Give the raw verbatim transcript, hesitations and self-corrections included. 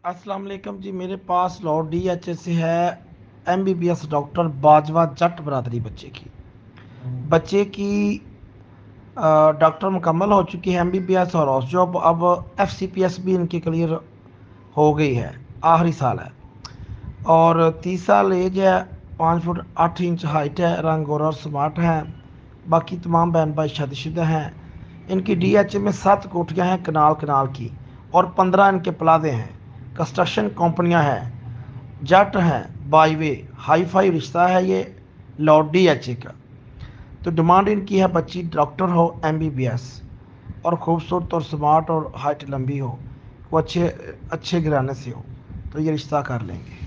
अस्सलाम वालेकुम जी। मेरे पास लॉ डी एच एस से है M B B S doctor Bajwa जट बरादरी बच्चे की बच्चे की अ, डॉक्टर मुकम्मल हो चुकी है एम बी बी एस और हाउस जॉब। अब एफ सी पी एस भी इनकी क्लियर हो गई है, आखिरी साल है और तीस साल एज है। पाँच फुट आठ इंच हाइट है, रंग गोरा और स्मार्ट है। बाकी तमाम बहन भाई शादीशुदा हैं। इनकी डी एच ए में सात कोठियाँ हैं कनाल कनाल की और पंद्रह इनके प्लाजे हैं। कंस्ट्रक्शन कंपनियां हैं, जट हैं, बाईवे हाई फाई रिश्ता है ये लॉर्ड डी एच ए का। तो डिमांड इनकी है बच्ची डॉक्टर हो एम बी बी एस और खूबसूरत और स्मार्ट और हाइट लंबी हो, वो अच्छे अच्छे घराने से हो, तो ये रिश्ता कर लेंगे।